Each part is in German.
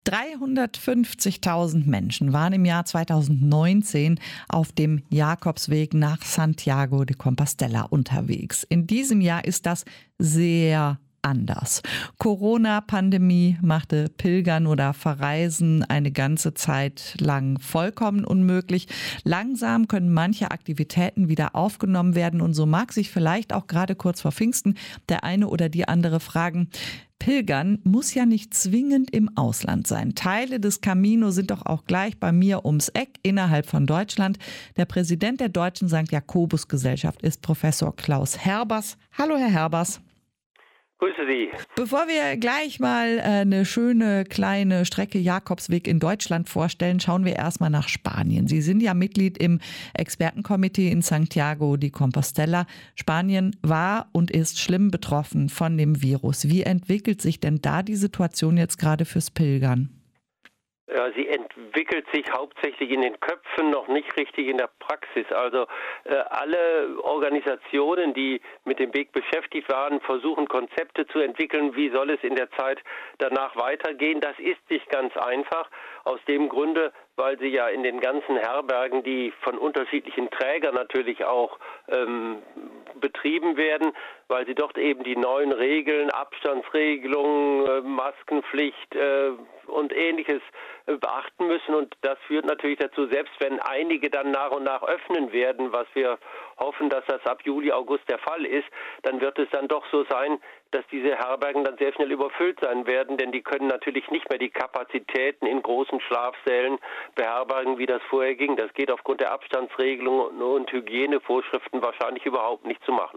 350.000 Menschen waren im Jahr 2019 auf dem Jakobsweg nach Santiago de Compostela unterwegs. In diesem Jahr ist das sehr anders. Corona-Pandemie machte Pilgern oder Verreisen eine ganze Zeit lang vollkommen unmöglich. Langsam können manche Aktivitäten wieder aufgenommen werden und so mag sich vielleicht auch gerade kurz vor Pfingsten der eine oder die andere fragen: Pilgern muss ja nicht zwingend im Ausland sein. Teile des Camino sind doch auch gleich bei mir ums Eck innerhalb von Deutschland. Der Präsident der Deutschen St. Jakobus Gesellschaft ist Professor Klaus Herbers. Hallo, Herr Herbers. Grüße Sie. Bevor wir gleich mal eine schöne kleine Strecke Jakobsweg in Deutschland vorstellen, schauen wir erstmal nach Spanien. Sie sind ja Mitglied im Expertenkomitee in Santiago de Compostela. Spanien war und ist schlimm betroffen von dem Virus. Wie entwickelt sich denn da die Situation jetzt gerade fürs Pilgern? Ja, sie entwickelt sich hauptsächlich in den Köpfen, noch nicht richtig in der Praxis. Also alle Organisationen, die mit dem Weg beschäftigt waren, versuchen Konzepte zu entwickeln, wie soll es in der Zeit danach weitergehen. Das ist nicht ganz einfach, aus dem Grunde, weil sie ja in den ganzen Herbergen, die von unterschiedlichen Trägern natürlich auch betrieben werden, weil sie dort eben die neuen Regeln, Abstandsregelungen, Maskenpflicht und Ähnliches beachten müssen. Und das führt natürlich dazu, selbst wenn einige dann nach und nach öffnen werden, was wir hoffen, dass das ab Juli, August der Fall ist, dann wird es dann doch so sein, dass diese Herbergen dann sehr schnell überfüllt sein werden, denn die können natürlich nicht mehr die Kapazitäten in großen Schlafsälen beherbergen, wie das vorher ging. Das geht aufgrund der Abstandsregelungen und Hygienevorschriften wahrscheinlich überhaupt nicht zu machen.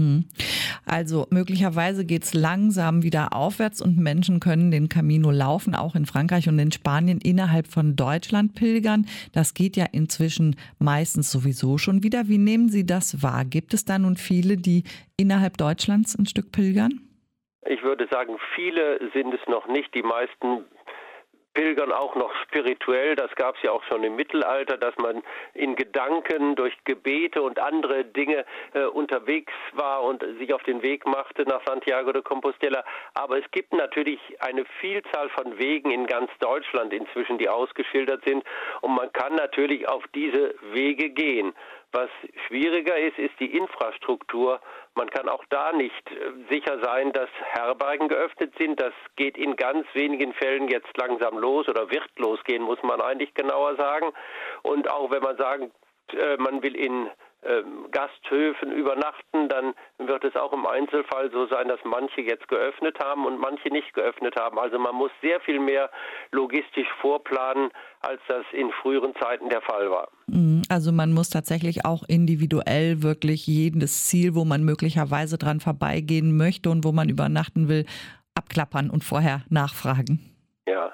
Also möglicherweise geht es langsam wieder aufwärts und Menschen können den Camino laufen, auch in Frankreich und in Spanien innerhalb von Deutschland pilgern. Das geht ja inzwischen meistens sowieso schon wieder. Wie nehmen Sie das wahr? Gibt es da nun viele, die innerhalb Deutschlands ein Stück pilgern? Ich würde sagen, viele sind es noch nicht. Die meisten pilgern auch noch spirituell. Das gab es ja auch schon im Mittelalter, dass man in Gedanken durch Gebete und andere Dinge unterwegs war und sich auf den Weg machte nach Santiago de Compostela. Aber es gibt natürlich eine Vielzahl von Wegen in ganz Deutschland inzwischen, die ausgeschildert sind. Und man kann natürlich auf diese Wege gehen. Was schwieriger ist, ist die Infrastruktur. Man kann auch da nicht sicher sein, dass Herbergen geöffnet sind. Das geht in ganz wenigen Fällen jetzt langsam los oder wird losgehen, muss man eigentlich genauer sagen. Und auch wenn man sagt, man will in Gasthöfen übernachten, dann wird es auch im Einzelfall so sein, dass manche jetzt geöffnet haben und manche nicht geöffnet haben. Also man muss sehr viel mehr logistisch vorplanen, als das in früheren Zeiten der Fall war. Also man muss tatsächlich auch individuell wirklich jedes Ziel, wo man möglicherweise dran vorbeigehen möchte und wo man übernachten will, abklappern und vorher nachfragen. Ja.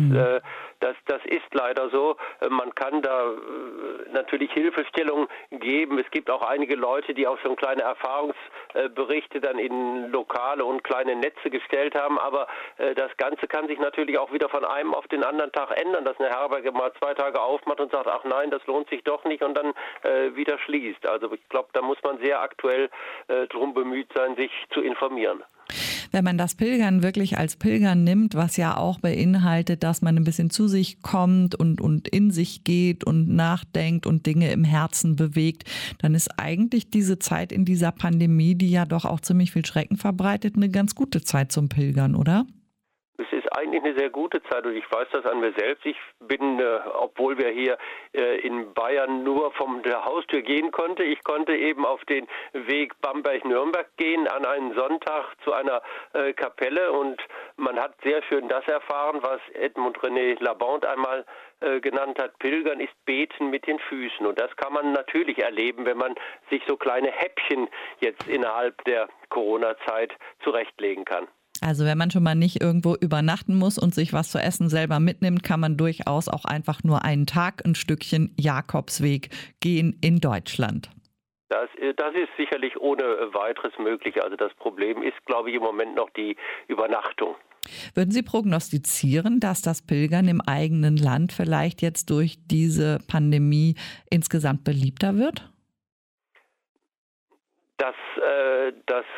Das ist leider so. Man kann da natürlich Hilfestellung geben. Es gibt auch einige Leute, die auch schon kleine Erfahrungsberichte dann in lokale und kleine Netze gestellt haben. Aber das Ganze kann sich natürlich auch wieder von einem auf den anderen Tag ändern, dass eine Herberge mal 2 Tage aufmacht und sagt, ach nein, das lohnt sich doch nicht und dann wieder schließt. Also ich glaube, da muss man sehr aktuell drum bemüht sein, sich zu informieren. Wenn man das Pilgern wirklich als Pilgern nimmt, was ja auch beinhaltet, dass man ein bisschen zu sich kommt und in sich geht und nachdenkt und Dinge im Herzen bewegt, dann ist eigentlich diese Zeit in dieser Pandemie, die ja doch auch ziemlich viel Schrecken verbreitet, eine ganz gute Zeit zum Pilgern, oder? Es ist eigentlich eine sehr gute Zeit und ich weiß das an mir selbst. Ich bin, obwohl wir hier in Bayern nur von der Haustür gehen konnten, ich konnte eben auf den Weg Bamberg-Nürnberg gehen an einen Sonntag zu einer Kapelle und man hat sehr schön das erfahren, was Edmond René Laborde einmal genannt hat. Pilgern ist Beten mit den Füßen und das kann man natürlich erleben, wenn man sich so kleine Häppchen jetzt innerhalb der Corona-Zeit zurechtlegen kann. Also wenn man schon mal nicht irgendwo übernachten muss und sich was zu essen selber mitnimmt, kann man durchaus auch einfach nur einen Tag ein Stückchen Jakobsweg gehen in Deutschland. Das ist sicherlich ohne weiteres möglich. Also das Problem ist, glaube ich, im Moment noch die Übernachtung. Würden Sie prognostizieren, dass das Pilgern im eigenen Land vielleicht jetzt durch diese Pandemie insgesamt beliebter wird? Das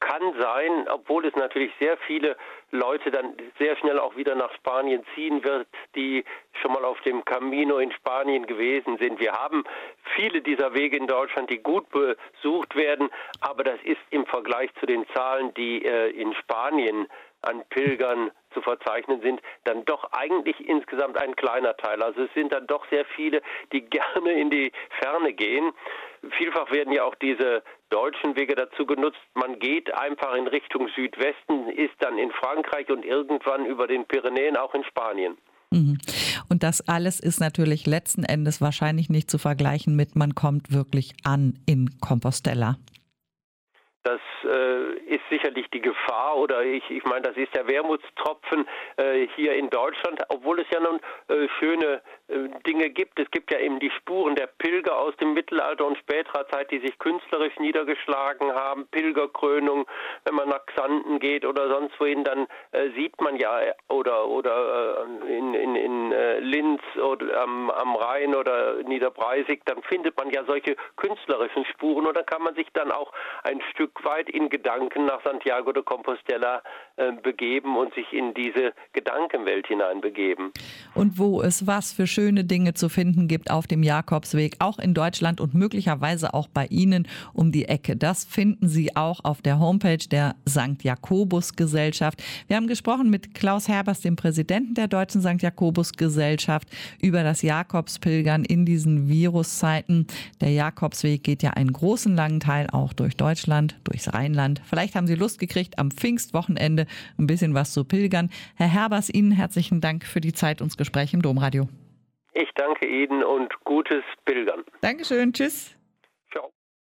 kann sein, obwohl es natürlich sehr viele Leute dann sehr schnell auch wieder nach Spanien ziehen wird, die schon mal auf dem Camino in Spanien gewesen sind. Wir haben viele dieser Wege in Deutschland, die gut besucht werden, aber das ist im Vergleich zu den Zahlen, die in Spanien an Pilgern zu verzeichnen sind, dann doch eigentlich insgesamt ein kleiner Teil. Also es sind dann doch sehr viele, die gerne in die Ferne gehen. Vielfach werden ja auch diese deutschen Wege dazu genutzt. Man geht einfach in Richtung Südwesten, ist dann in Frankreich und irgendwann über den Pyrenäen auch in Spanien. Und das alles ist natürlich letzten Endes wahrscheinlich nicht zu vergleichen mit, man kommt wirklich an in Compostela. Das ist sicherlich die Gefahr, oder ich meine, das ist der Wermutstropfen hier in Deutschland, obwohl es ja nun schöne Dinge gibt. Es gibt ja eben die Spuren der Pilger aus dem Mittelalter und späterer Zeit, die sich künstlerisch niedergeschlagen haben. Pilgerkrönung, wenn man nach Xanten geht oder sonst wohin, dann sieht man ja, oder in Linz oder am Rhein oder Niederbreisig, dann findet man ja solche künstlerischen Spuren und dann kann man sich dann auch ein Stück weit in Gedanken nach Santiago de Compostela begeben und sich in diese Gedankenwelt hineinbegeben. Und wo es was für schöne Dinge zu finden gibt auf dem Jakobsweg, auch in Deutschland und möglicherweise auch bei Ihnen um die Ecke. Das finden Sie auch auf der Homepage der St. Jakobus Gesellschaft. Wir haben gesprochen mit Klaus Herbers, dem Präsidenten der Deutschen St. Jakobus Gesellschaft, über das Jakobspilgern in diesen Viruszeiten. Der Jakobsweg geht ja einen großen langen Teil auch durch Deutschland, durchs Rheinland. Vielleicht haben Sie Lust gekriegt, am Pfingstwochenende ein bisschen was zu pilgern. Herr Herbers, Ihnen herzlichen Dank für die Zeit und das Gespräch im Domradio. Ich danke Ihnen und gutes Pilgern. Dankeschön, tschüss.